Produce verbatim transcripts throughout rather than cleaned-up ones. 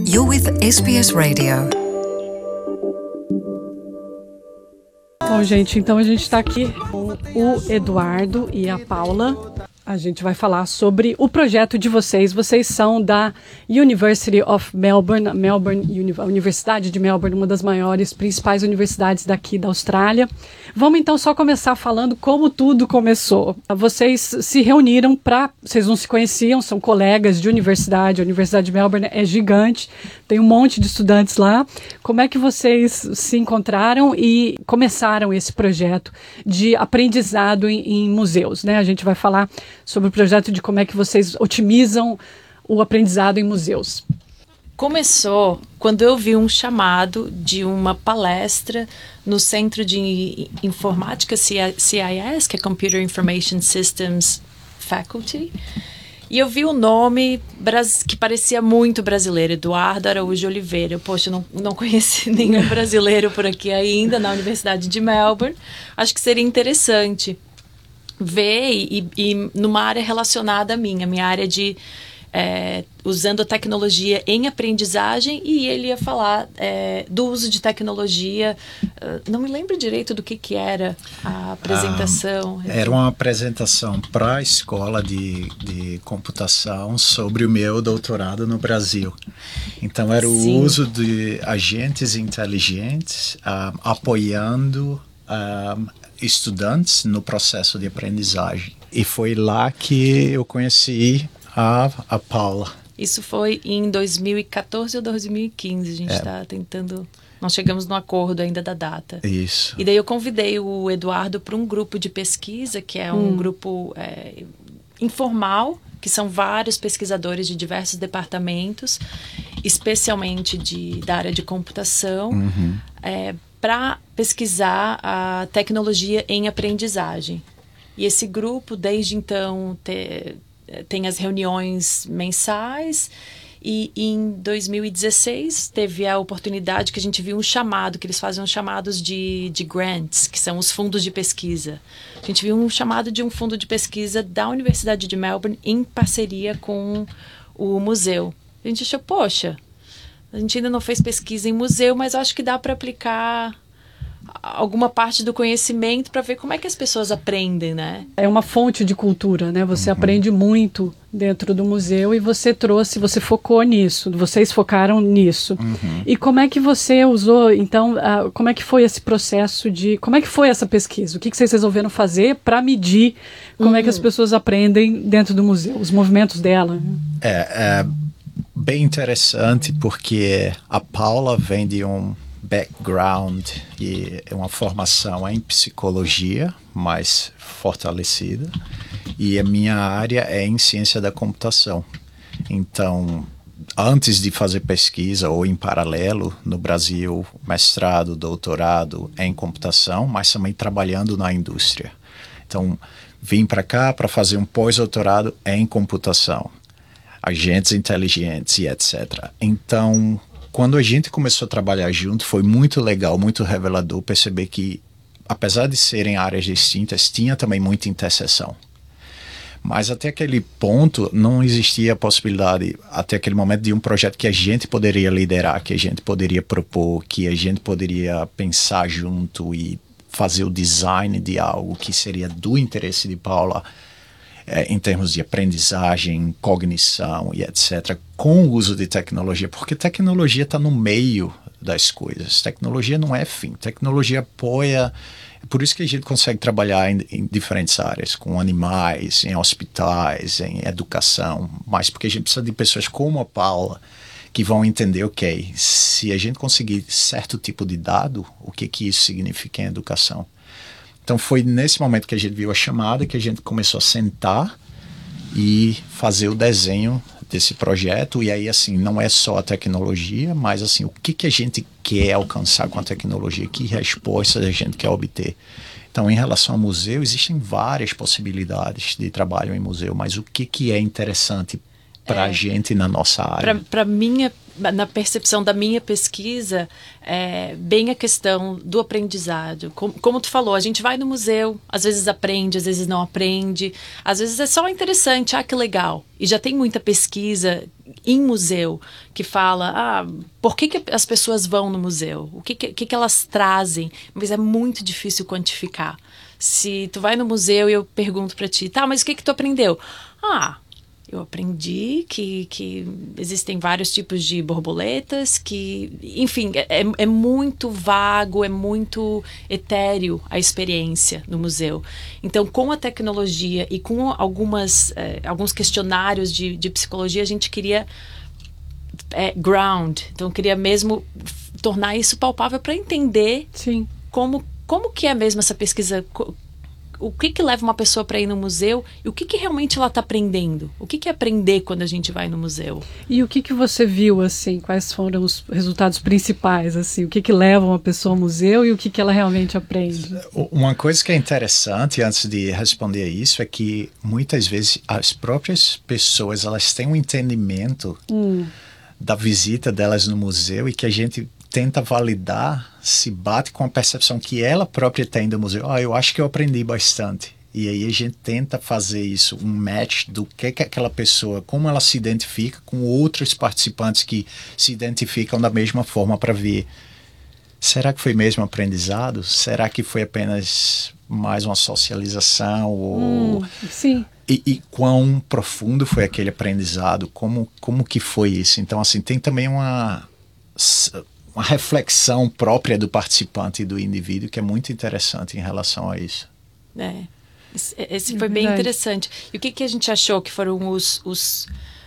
You're with S B S Radio. Bom, gente, então a gente está aqui com o Eduardo e a Paula. A gente vai falar sobre o projeto de vocês. Vocês são da University of Melbourne, Melbourne a Universidade de Melbourne, uma das maiores, principais universidades daqui da Austrália. Vamos então só começar falando como tudo começou. Vocês se reuniram para... Vocês não se conheciam, são colegas de universidade. A Universidade de Melbourne é gigante, tem um monte de estudantes lá. Como é que vocês se encontraram e começaram esse projeto de aprendizado em, em museus, né? A gente vai falar sobre o projeto de como é que vocês otimizam o aprendizado em museus. Começou quando eu vi um chamado de uma palestra no Centro de Informática C I S, que é Computer Information Systems Faculty, e eu vi o nome que parecia muito brasileiro, Eduardo Araújo Oliveira. Eu, poxa, não, não conheci nenhum brasileiro por aqui ainda, na Universidade de Melbourne. Acho que seria interessante ver e, e numa área relacionada à minha, minha área de é, usando a tecnologia em aprendizagem, e ele ia falar é, do uso de tecnologia. Uh, não me lembro direito do que, que era a apresentação. Ah, era uma apresentação para a escola de, de computação sobre o meu doutorado no Brasil. Então era o Sim. uso de agentes inteligentes uh, apoiando uh, estudantes no processo de aprendizagem. E foi lá que eu conheci a, a Paula. Isso foi em dois mil e catorze ou dois mil e quinze. A gente está é. tentando... Nós chegamos no acordo ainda da data. Isso. E daí eu convidei o Eduardo para um grupo de pesquisa, que é um hum. grupo é, informal, que são vários pesquisadores de diversos departamentos, especialmente de, da área de computação, uhum. é, para pesquisar a tecnologia em aprendizagem. E esse grupo, desde então, te, tem as reuniões mensais, e em dois mil e dezesseis teve a oportunidade que a gente viu um chamado, que eles fazem uns chamados de, de grants, que são os fundos de pesquisa. A gente viu um chamado de um fundo de pesquisa da Universidade de Melbourne em parceria com o museu. A gente achou, poxa... A gente ainda não fez pesquisa em museu, mas acho que dá para aplicar alguma parte do conhecimento para ver como é que as pessoas aprendem, né? É uma fonte de cultura, né? Você uhum. aprende muito dentro do museu, e você trouxe, você focou nisso, vocês focaram nisso. Uhum. E como é que você usou, então, uh, como é que foi esse processo de... Como é que foi essa pesquisa? O que, que vocês resolveram fazer para medir como uhum. é que as pessoas aprendem dentro do museu, os movimentos dela? É... é... bem interessante, porque a Paula vem de um background e uma formação em psicologia mais fortalecida, e a minha área é em ciência da computação. Então, antes de fazer pesquisa ou em paralelo no Brasil, mestrado, doutorado em computação, mas também trabalhando na indústria. Então, vim para cá para fazer um pós-doutorado em computação, agentes inteligentes e etcétera. Então, quando a gente começou a trabalhar junto, foi muito legal, muito revelador perceber que, apesar de serem áreas distintas, tinha também muita interseção. Mas até aquele ponto não existia a possibilidade, até aquele momento, de um projeto que a gente poderia liderar, que a gente poderia propor, que a gente poderia pensar junto e fazer o design de algo que seria do interesse de Paula, É, em termos de aprendizagem, cognição e etcétera, com o uso de tecnologia, porque tecnologia está no meio das coisas. Tecnologia não é fim, tecnologia apoia. É por isso que a gente consegue trabalhar em, em diferentes áreas, com animais, em hospitais, em educação, mas porque a gente precisa de pessoas como a Paula, que vão entender, ok, se a gente conseguir certo tipo de dado, o que, que isso significa em educação. Então foi nesse momento que a gente viu a chamada, que a gente começou a sentar e fazer o desenho desse projeto. E aí, assim, não é só a tecnologia, mas assim, o que, que a gente quer alcançar com a tecnologia, que respostas a gente quer obter. Então, em relação ao museu, existem várias possibilidades de trabalho em museu, mas o que, que é interessante para a é, gente na nossa área. Para minha, na percepção da minha pesquisa, é bem a questão do aprendizado. Como, como tu falou, a gente vai no museu, às vezes aprende, às vezes não aprende, às vezes é só interessante, ah, que legal. E já tem muita pesquisa em museu que fala, ah, por que, que as pessoas vão no museu? O que, que, que elas trazem? Mas é muito difícil quantificar. Se tu vai no museu e eu pergunto para ti, tá, mas o que que tu aprendeu? Ah, eu aprendi que, que existem vários tipos de borboletas, que, enfim, é, é muito vago, é muito etéreo a experiência no museu. Então, com a tecnologia e com algumas, é, alguns questionários de, de psicologia, a gente queria é, ground, então queria mesmo tornar isso palpável para entender Sim. como Como que é mesmo essa pesquisa? O que que leva uma pessoa para ir no museu? E o que que realmente ela está aprendendo? O que que é aprender quando a gente vai no museu? E o que que você viu, assim? Quais foram os resultados principais, assim? O que que leva uma pessoa ao museu e o que que ela realmente aprende? Uma coisa que é interessante, antes de responder isso, é que muitas vezes as próprias pessoas, elas têm um entendimento hum. da visita delas no museu e que a gente tenta validar se bate com a percepção que ela própria tem do museu. Ah, eu acho que eu aprendi bastante. E aí a gente tenta fazer isso, um match do que que aquela pessoa, como ela se identifica com outros participantes que se identificam da mesma forma para ver. Será que foi mesmo aprendizado? Será que foi apenas mais uma socialização? Ou... Hum, sim. E, e quão profundo foi aquele aprendizado? Como, como que foi isso? Então, assim, tem também uma... uma reflexão própria do participante e do indivíduo que é muito interessante em relação a isso. É, esse foi bem interessante. E o que, que a gente achou que foram os, os,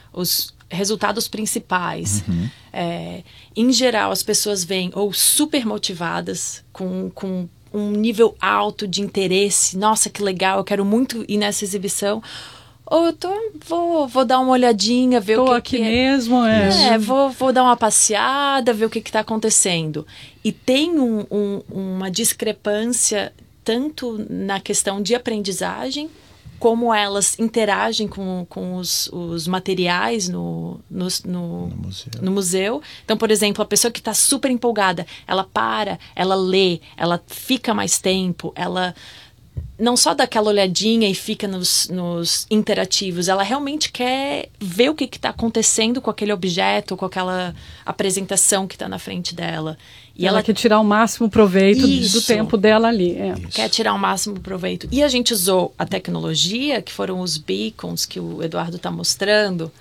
os resultados principais? Uhum. É, em geral, as pessoas vêm ou super motivadas, com, com um nível alto de interesse. Nossa, que legal, eu quero muito ir nessa exibição. Ou eu tô, vou, vou dar uma olhadinha, ver tô o que, aqui que é. mesmo, é. É, vou, vou dar uma passeada, ver o que está acontecendo. E tem um, um, uma discrepância tanto na questão de aprendizagem, como elas interagem com, com os, os materiais no, no, no, no, museu. no museu. Então, por exemplo, a pessoa que está super empolgada, ela para, ela lê, ela fica mais tempo, ela... não só dá aquela olhadinha e fica nos, nos interativos, ela realmente quer ver o que está acontecendo com aquele objeto, com aquela apresentação que está na frente dela. E ela, ela quer tirar o máximo proveito Isso. do tempo dela ali. É. Quer tirar o máximo proveito. E a gente usou a tecnologia, que foram os beacons que o Eduardo está mostrando.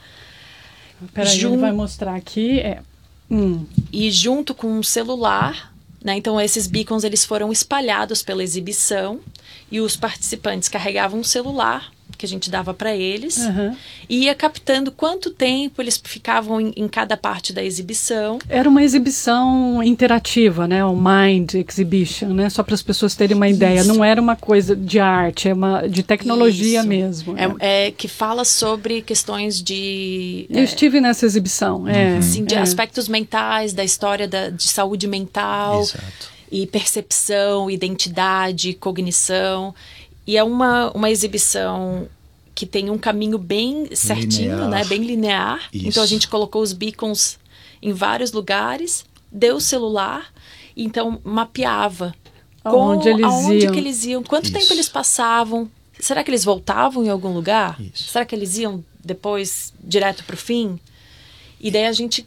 Peraí, Jun... ele vai mostrar aqui. É. Hum. E junto com um celular, né? Então esses beacons eles foram espalhados pela exibição. E os participantes carregavam um celular que a gente dava para eles uhum. e ia captando quanto tempo eles ficavam em, em cada parte da exibição. Era uma exibição interativa, né? O Mind Exhibition, né? Só para as pessoas terem uma ideia. Isso. Não era uma coisa de arte, é uma de tecnologia Isso. mesmo. É, é. é que fala sobre questões de... Eu é, estive nessa exibição. É, assim, de é. aspectos mentais, da história da, de saúde mental. Exato. E percepção, identidade, cognição. E é uma, uma exibição que tem um caminho bem certinho, linear. né? Bem linear. Isso. Então a gente colocou os beacons em vários lugares, deu o celular, então mapeava aonde, com, eles, aonde iam. Que eles iam, quanto Isso. tempo eles passavam. Será que eles voltavam em algum lugar? Isso. Será que eles iam depois direto para o fim? E daí a gente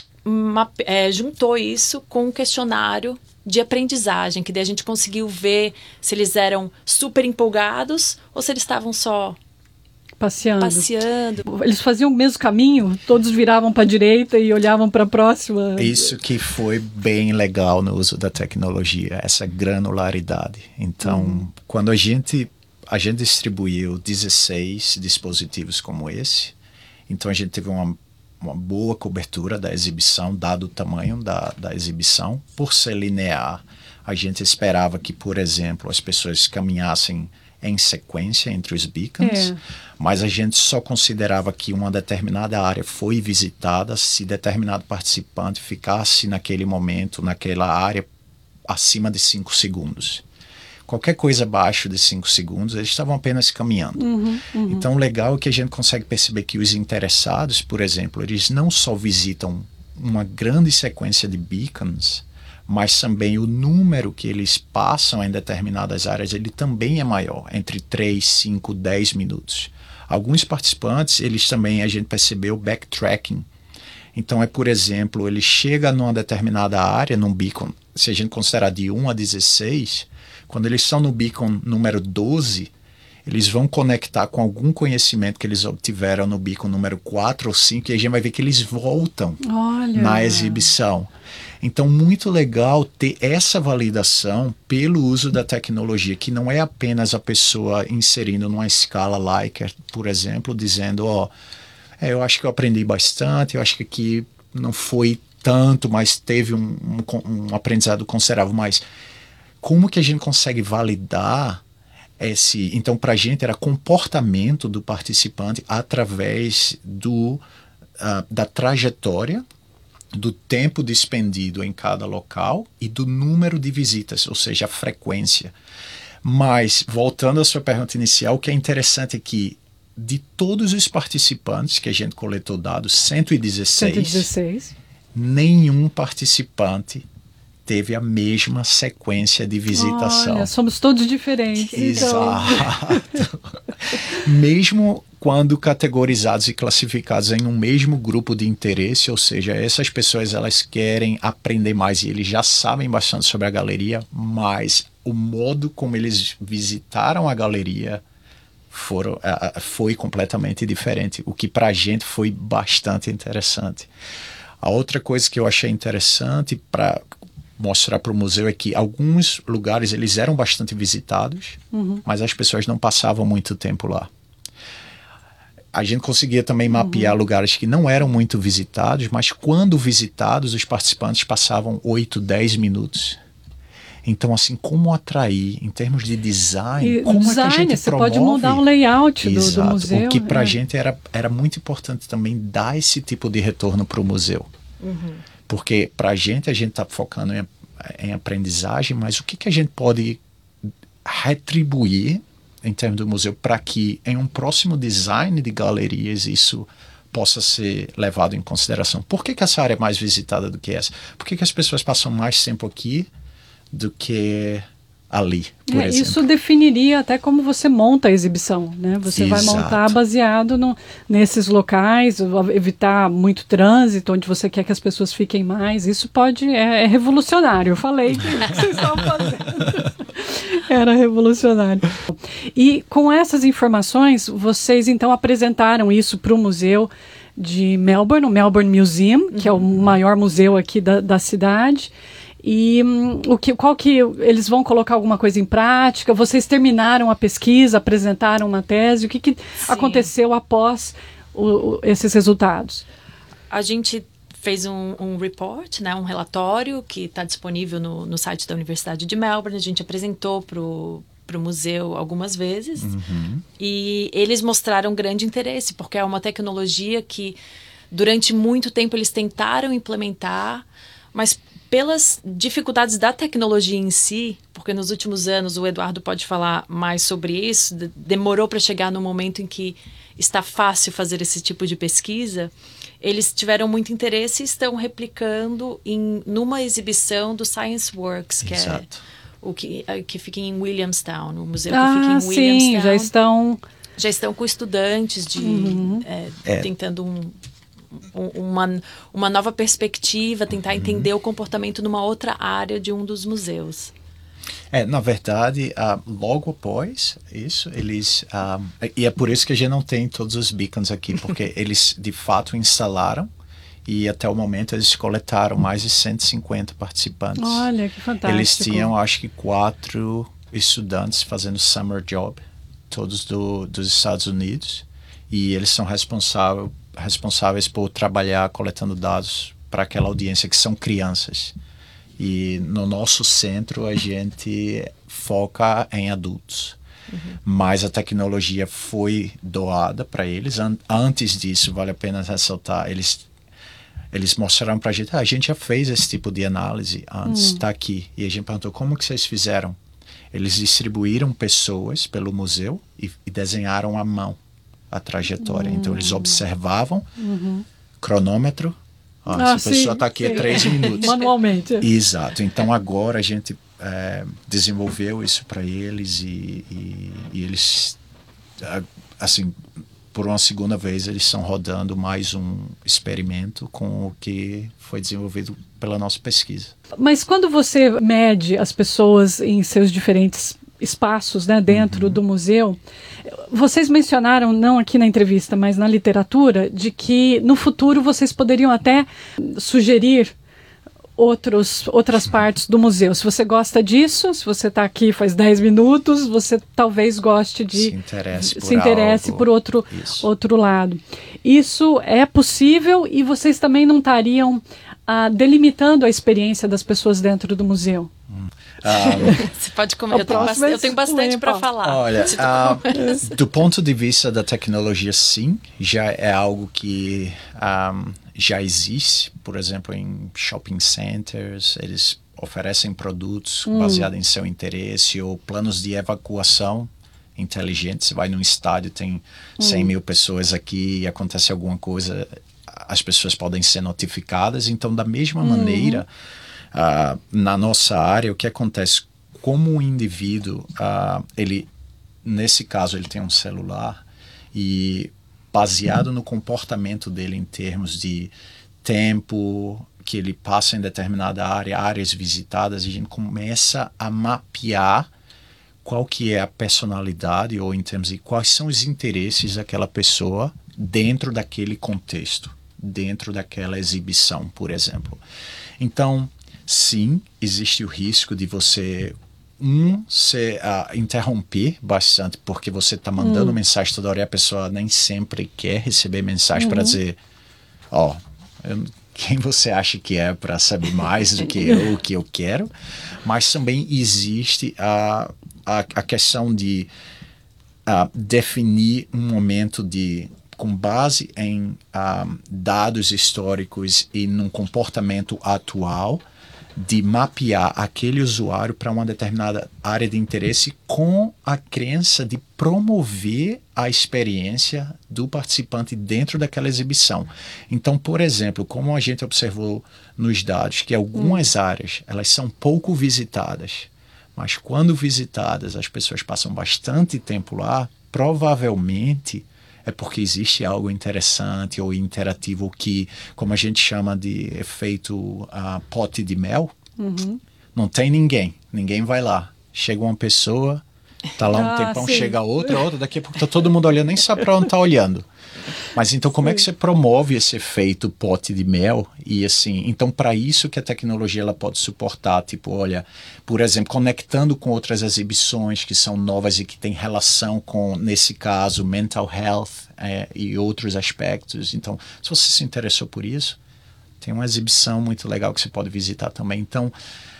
mape, é, juntou isso com um questionário de aprendizagem, que daí a gente conseguiu ver se eles eram super empolgados ou se eles estavam só passeando. passeando. Eles faziam o mesmo caminho? Todos viravam para a direita e olhavam para a próxima? Isso que foi bem legal no uso da tecnologia, essa granularidade. Então, hum. quando a gente, a gente distribuiu dezesseis dispositivos como esse, então a gente teve uma uma boa cobertura da exibição, dado o tamanho da, da exibição. Por ser linear, a gente esperava que, por exemplo, as pessoas caminhassem em sequência entre os beacons, é. mas a gente só considerava que uma determinada área foi visitada se determinado participante ficasse naquele momento, naquela área, acima de cinco segundos. qualquer coisa abaixo de cinco segundos, eles estavam apenas caminhando. Uhum, uhum. Então, legal é que a gente consegue perceber que os interessados, por exemplo, eles não só visitam uma grande sequência de beacons, mas também o número que eles passam em determinadas áreas, ele também é maior, entre três, cinco, dez minutos. Alguns participantes, eles também, a gente percebeu backtracking. Então, é, por exemplo, ele chega numa determinada área, num beacon, se a gente considerar de um a dezesseis, quando eles estão no beacon número doze, eles vão conectar com algum conhecimento que eles obtiveram no beacon número quatro ou cinco, e a gente vai ver que eles voltam Olha. na exibição. Então, muito legal ter essa validação pelo uso da tecnologia, que não é apenas a pessoa inserindo numa escala Likert, por exemplo, dizendo, ó, oh, é, eu acho que eu aprendi bastante, eu acho que aqui não foi tanto, mas teve um, um, um aprendizado considerável. Mas como que a gente consegue validar esse... Então, para a gente, era comportamento do participante através do, uh, da trajetória, do tempo despendido em cada local e do número de visitas, ou seja, a frequência. Mas, voltando à sua pergunta inicial, o que é interessante é que de todos os participantes que a gente coletou dados, cento e dezesseis, cento e dezesseis, nenhum participante teve a mesma sequência de visitação. Olha, somos todos diferentes. Exato. Então. Mesmo quando categorizados e classificados em um mesmo grupo de interesse, ou seja, essas pessoas elas querem aprender mais e eles já sabem bastante sobre a galeria, mas o modo como eles visitaram a galeria foram, uh, foi completamente diferente, o que para a gente foi bastante interessante. A outra coisa que eu achei interessante para mostrar para o museu é que alguns lugares eles eram bastante visitados, uhum. mas as pessoas não passavam muito tempo lá. A gente conseguia também mapear uhum. lugares que não eram muito visitados, mas quando visitados, os participantes passavam oito, dez minutos. Então, assim, como atrair, em termos de design, e como design, é que a gente você promove? Pode mudar o layout do, do museu. O que para a é. gente era, era muito importante também dar esse tipo de retorno para o museu. Uhum. Porque para a gente, a gente está focando em, em aprendizagem, mas o que, que a gente pode retribuir em termos do museu para que em um próximo design de galerias isso possa ser levado em consideração? Por que, que essa área é mais visitada do que essa? Por que, que as pessoas passam mais tempo aqui do que ali, por é, exemplo? Isso definiria até como você monta a exibição, né? Você Exato. vai montar baseado no, nesses locais, evitar muito trânsito, onde você quer que as pessoas fiquem mais. Isso pode, é, é revolucionário. Eu falei que vocês estavam fazendo. Era revolucionário. E com essas informações, vocês então apresentaram isso para o museu de Melbourne, o Melbourne Museum, uhum. que é o maior museu aqui da, da cidade. E hum, o que, qual que eles vão colocar alguma coisa em prática? Vocês terminaram a pesquisa, apresentaram uma tese? O que, que aconteceu após o, o, esses resultados? A gente fez um, um report, né, um relatório que está disponível no, no site da Universidade de Melbourne. A gente apresentou para o museu algumas vezes uhum. e eles mostraram grande interesse, porque é uma tecnologia que durante muito tempo eles tentaram implementar, mas pelas dificuldades da tecnologia em si, porque nos últimos anos, o Eduardo pode falar mais sobre isso, de, demorou para chegar no momento em que está fácil fazer esse tipo de pesquisa, eles tiveram muito interesse e estão replicando em, numa exibição do Science Works, que Exato. é o que, que fica em Williamstown, o museu ah, que fica em Williamstown. Sim, já estão... Já estão com estudantes de, uhum. é, é. tentando um... Uma, uma nova perspectiva, tentar entender uhum. o comportamento numa outra área de um dos museus. É, na verdade, uh, logo após isso, eles... Uh, e é por isso que a gente não tem todos os beacons aqui, porque eles, de fato, instalaram e até o momento eles coletaram mais de cento e cinquenta participantes. Olha, que fantástico. Eles tinham, acho que, quatro estudantes fazendo summer job, todos do, dos Estados Unidos, e eles são responsáveis responsáveis por trabalhar coletando dados para aquela audiência que são crianças. E no nosso centro a gente foca em adultos. Uhum. Mas a tecnologia foi doada para eles. An- antes disso, vale a pena ressaltar, eles, eles mostraram para a gente, ah, a gente já fez esse tipo de análise antes, está uhum. aqui. E a gente perguntou, como que vocês fizeram? Eles distribuíram pessoas pelo museu e, e desenharam à mão a trajetória. Uhum. Então, eles observavam, uhum. cronômetro, ah, ah, essa sim, pessoa está aqui sim. há três minutos. Manualmente. Exato. Então, agora a gente é, desenvolveu isso para eles e, e, e eles, assim, por uma segunda vez, eles estão rodando mais um experimento com o que foi desenvolvido pela nossa pesquisa. Mas quando você mede as pessoas em seus diferentes espaços, né, dentro uhum. do museu, vocês mencionaram, não aqui na entrevista, mas na literatura, de que no futuro vocês poderiam até sugerir outros, outras partes do museu. Se você gosta disso, se você está aqui faz dez minutos, você talvez goste de... Se interesse por, se interesse por outro, outro lado. Isso é possível e vocês também não estariam ah, delimitando a experiência das pessoas dentro do museu? Hum. Um, Você pode comer. Eu tenho, ba- eu tenho bastante para falar. Olha, uh, do ponto de vista da tecnologia, sim, já é algo que um, já existe. Por exemplo, em shopping centers, eles oferecem produtos hum. baseados em seu interesse ou planos de evacuação inteligentes. Você vai num estádio, tem cem hum. mil pessoas aqui e acontece alguma coisa, as pessoas podem ser notificadas. Então, da mesma hum. maneira... Uh, na nossa área, o que acontece? Como o indivíduo, uh, ele, nesse caso, ele tem um celular e baseado no comportamento dele em termos de tempo que ele passa em determinada área, áreas visitadas, a gente começa a mapear qual que é a personalidade ou em termos de quais são os interesses daquela pessoa dentro daquele contexto, dentro daquela exibição, por exemplo. Então, sim, existe o risco de você, um, se, uh, interromper bastante, porque você está mandando hum. mensagem toda hora e a pessoa nem sempre quer receber mensagem uhum. para dizer, ó, oh, quem você acha que é para saber mais do que eu, o que eu quero. Mas também existe a, a, a questão de uh, definir um momento de... com base em uh, dados históricos e num comportamento atual, de mapear aquele usuário para uma determinada área de interesse com a crença de promover a experiência do participante dentro daquela exibição. Então, por exemplo, como a gente observou nos dados, que algumas hum. áreas elas são pouco visitadas, mas quando visitadas as pessoas passam bastante tempo lá, provavelmente é porque existe algo interessante ou interativo que, como a gente chama de efeito uh, pote de mel, uhum. não tem ninguém, ninguém vai lá. Chega uma pessoa, tá lá um ah, tempão, sim. chega outra, outra, daqui a pouco tá todo mundo olhando, nem sabe para onde tá olhando. Mas então como sim. é que você promove esse efeito pote de mel? E assim, então para isso que a tecnologia ela pode suportar, tipo, olha, por exemplo, conectando com outras exibições que são novas e que têm relação com, nesse caso, mental health é, e outros aspectos. Então, se você se interessou por isso, tem uma exibição muito legal que você pode visitar também. Então,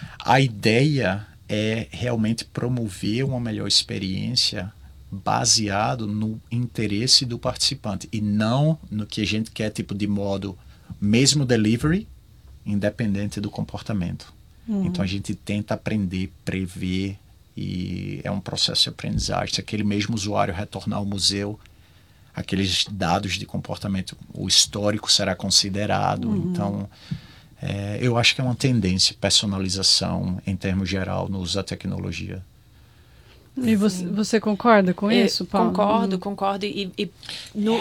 a ideia é realmente promover uma melhor experiência baseado no interesse do participante e não no que a gente quer, tipo de modo mesmo delivery, independente do comportamento. Uhum. Então a gente tenta aprender, prever e é um processo de aprendizagem. Se aquele mesmo usuário retornar ao museu, aqueles dados de comportamento, o histórico será considerado. Uhum. Então é, eu acho que é uma tendência, personalização em termos geral no uso da tecnologia. E você, você concorda com é, isso, Paulo? Concordo, hum. concordo. E, e no...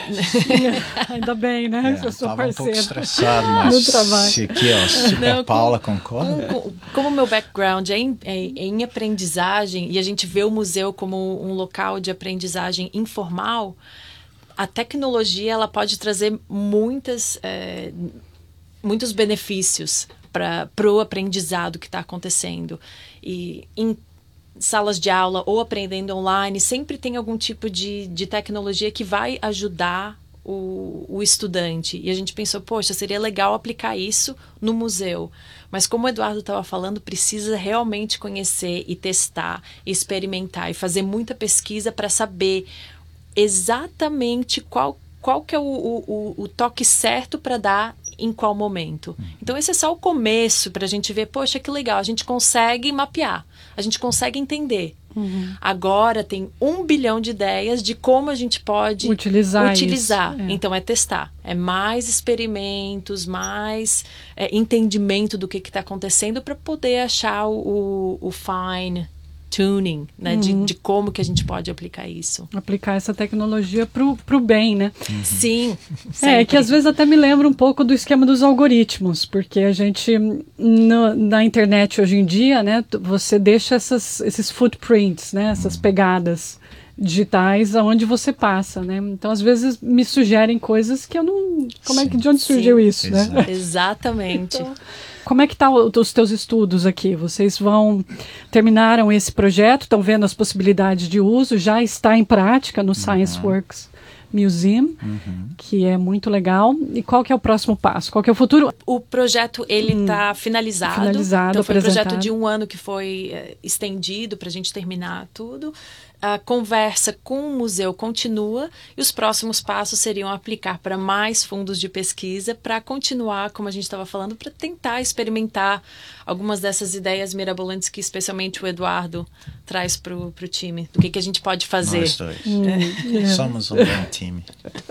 Ainda bem, né? É, eu sou parceira. um pouco estressado, mas no trabalho. Se aqui, ó, Super Não, Paula com, concorda? Com, como o meu background é em, é em aprendizagem e a gente vê o museu como um local de aprendizagem informal, a tecnologia ela pode trazer muitas, é, muitos benefícios para o aprendizado que está acontecendo. E em salas de aula ou aprendendo online, sempre tem algum tipo de, de tecnologia que vai ajudar o, o estudante. E a gente pensou, poxa, seria legal aplicar isso no museu. Mas como o Eduardo estava falando, precisa realmente conhecer e testar, e experimentar e fazer muita pesquisa para saber exatamente qual, qual que é o, o, o toque certo para dar em qual momento. Então esse é só o começo para a gente ver, poxa, que legal, a gente consegue mapear, a gente consegue entender. Uhum. Agora tem um bilhão de ideias de como a gente pode utilizar. utilizar. Isso, é. Então é testar, é mais experimentos, mais é, entendimento do que está acontecendo para poder achar o, o fine tuning, né, uhum. de, de como que a gente pode aplicar isso. Aplicar essa tecnologia pro, pro bem, né? Uhum. Sim. É, que às vezes até me lembra um pouco do esquema dos algoritmos, porque a gente, no, na internet hoje em dia, né, você deixa essas, esses footprints, né, essas pegadas digitais aonde você passa, né? Então, às vezes, me sugerem coisas que eu não... Como sim, é que, de onde surgiu sim, isso, exato. né? Exatamente. Então, como é que tá o, os teus estudos aqui? Vocês vão... Terminaram esse projeto, estão vendo as possibilidades de uso, já está em prática no uhum. ScienceWorks Museum, uhum. que é muito legal. E qual que é o próximo passo? Qual que é o futuro? O projeto, ele está hum, finalizado. Finalizado, então, foi apresentado. um projeto de um ano que foi uh, estendido para a gente terminar tudo. A conversa com o museu continua e os próximos passos seriam aplicar para mais fundos de pesquisa para continuar, como a gente estava falando, para tentar experimentar algumas dessas ideias mirabolantes que especialmente o Eduardo traz para o time. Do que, que a gente pode fazer. Nós dois. Hum, é. Somos um bom time.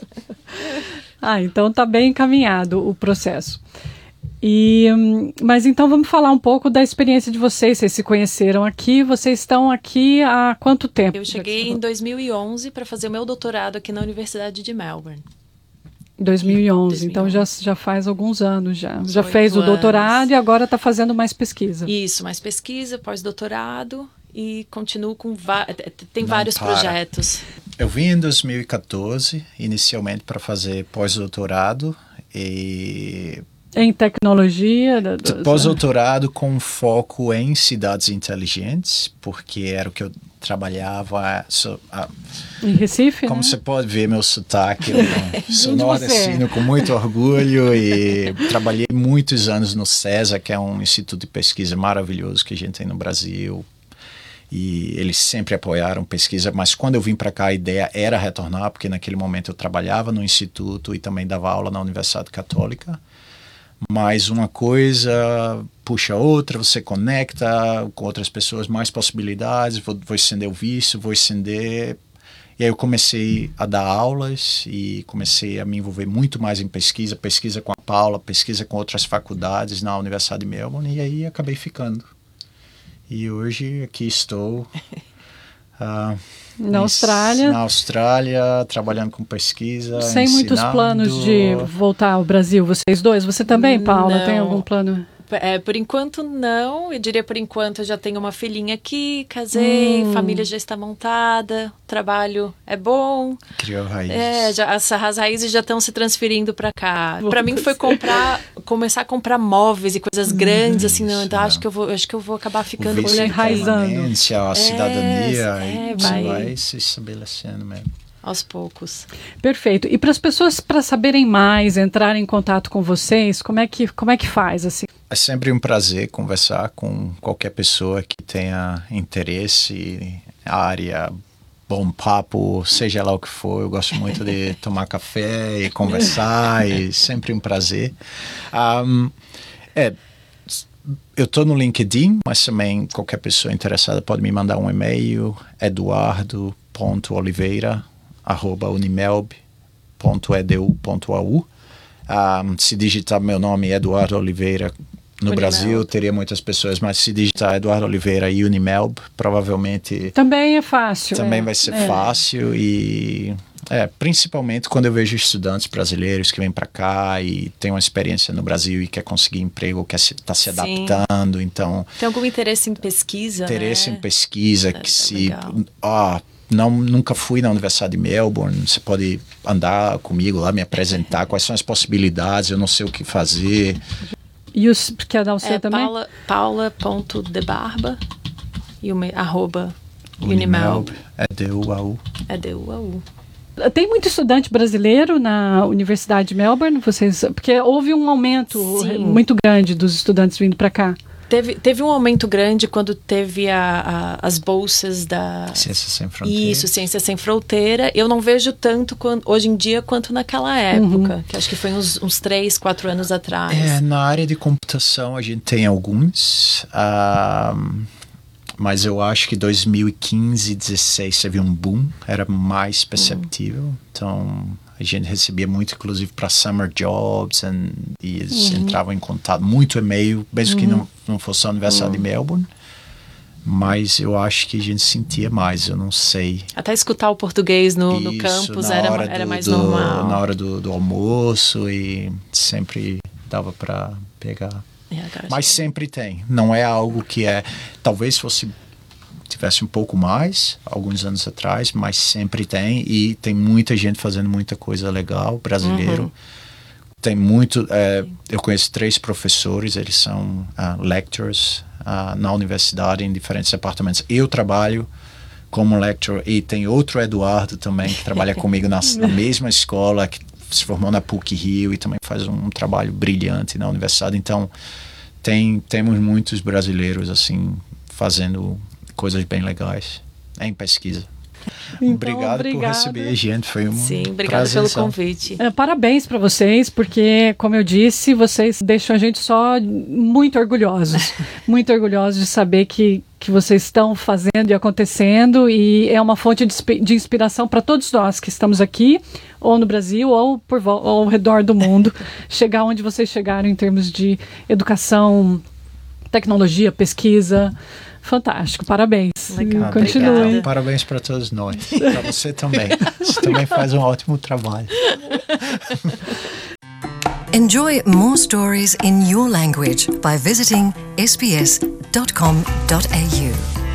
Ah, então está bem encaminhado o processo. E, mas então vamos falar um pouco da experiência de vocês. Vocês se conheceram aqui, vocês estão aqui há quanto tempo? Eu cheguei em dois mil e onze para fazer o meu doutorado aqui na Universidade de Melbourne. dois mil e onze, então já, já faz alguns anos já. Já fez o doutorado anos. E agora está fazendo mais pesquisa. Isso, mais pesquisa, pós-doutorado e continuo com... Tem Não vários para. projetos. Eu vim em dois mil e quatorze, inicialmente para fazer pós-doutorado e... Em tecnologia? Pós-doutorado com foco em cidades inteligentes, porque era o que eu trabalhava. So, uh, em Recife, como né? você pode ver meu sotaque, eu sou nordestino com muito orgulho e trabalhei muitos anos no CESA, que é um instituto de pesquisa maravilhoso que a gente tem no Brasil. E eles sempre apoiaram pesquisa, mas quando eu vim para cá a ideia era retornar, porque naquele momento eu trabalhava no instituto e também dava aula na Universidade Católica. Mas uma coisa puxa a outra, você conecta com outras pessoas, mais possibilidades, vou, vou estender o vício, vou estender... E aí eu comecei a dar aulas e comecei a me envolver muito mais em pesquisa, pesquisa com a Paula, pesquisa com outras faculdades na Universidade de Melbourne, e aí acabei ficando. E hoje aqui estou... Uh, na Austrália. Na Austrália, trabalhando com pesquisa. Sem ensinando. Muitos planos de voltar ao Brasil, vocês dois? Você também, Paula? Não. Tem algum plano? É, por enquanto não, eu diria por enquanto eu já tenho uma filhinha aqui, casei, hum. família já está montada, o trabalho é bom. Criou raízes. É, já, as, as raízes já estão se transferindo para cá. Para mim foi comprar, começar a comprar móveis e coisas grandes, hum, assim, não, então acho que eu vou, acho que eu vou acabar ficando por enraizando. A cidadania, é, é, isso vai. vai se estabelecendo mesmo. Aos poucos. Perfeito. E para as pessoas, para saberem mais, entrarem em contato com vocês, como é que, como é que faz, assim? É sempre um prazer conversar com qualquer pessoa que tenha interesse, área, bom papo, seja lá o que for. Eu gosto muito de tomar café e conversar, e sempre um prazer. Um, é, eu estou no LinkedIn, mas também qualquer pessoa interessada pode me mandar um e-mail, eduardo ponto oliveira arroba unimelb ponto e d u ponto a u. Um, se digitar meu nome Eduardo Oliveira no Unimelb. Brasil, teria muitas pessoas, mas se digitar Eduardo Oliveira e Unimelb, provavelmente... Também é fácil. Também é. vai ser é. fácil e... É, principalmente quando eu vejo estudantes brasileiros que vêm para cá e têm uma experiência no Brasil e quer conseguir emprego, quer estar se, tá se adaptando, então... Tem algum interesse em pesquisa, Interesse né? em pesquisa, é, que é se... Ó, Não, nunca fui na Universidade de Melbourne, você pode andar comigo lá, me apresentar quais são as possibilidades, eu não sei o que fazer. E os, quer dar o seu é também? Paula, paula.debarba e uma, arroba Unimelb. É D U A U. É D U A U. Tem muito estudante brasileiro na Universidade de Melbourne? Vocês, porque houve um aumento Sim. muito grande dos estudantes vindo para cá. Teve, teve um aumento grande quando teve a, a, as bolsas da... Ciência Sem Fronteira. Isso, Ciência Sem Fronteira. Eu não vejo tanto quando, hoje em dia quanto naquela época, uhum. que acho que foi uns, uns três, quatro anos atrás. É, na área de computação a gente tem alguns, uh, mas eu acho que dois mil e quinze, dezesseis teve um boom, era mais perceptível. Uhum. Então... A gente recebia muito, inclusive, para summer jobs, and, e eles uhum. entravam em contato, muito e-mail, mesmo uhum. que não, não fosse a Universidade uhum. de Melbourne. Mas eu acho que a gente sentia mais, eu não sei. Até escutar o português no, Isso, no campus era, era do, mais do, normal. Na hora do, do almoço, e sempre dava para pegar. Mas sempre tem, não é algo que é... Talvez fosse... tivesse um pouco mais, alguns anos atrás, mas sempre tem, e tem muita gente fazendo muita coisa legal, brasileiro. Uhum. Tem muito, é, eu conheço três professores, eles são uh, lecturers uh, na universidade em diferentes departamentos. Eu trabalho como lecturer e tem outro Eduardo também que trabalha comigo na, na mesma escola, que se formou na P U C Rio e também faz um, um trabalho brilhante na universidade. Então, tem, temos muitos brasileiros assim, fazendo coisas bem legais em pesquisa. Então, obrigado obrigada. por receber a gente, foi um Sim, obrigado pelo convite. É, parabéns para vocês, porque, como eu disse, vocês deixam a gente só muito orgulhosos, muito orgulhosos de saber que, que vocês estão fazendo e acontecendo, e é uma fonte de, de inspiração para todos nós que estamos aqui, ou no Brasil, ou, por, ou ao redor do mundo, chegar onde vocês chegaram em termos de educação, tecnologia, pesquisa. Fantástico, parabéns. Legal, continuem. Parabéns para todos nós. Para você também. Você também faz um ótimo trabalho. Enjoy more stories in your language by visiting s b s dot com dot a u.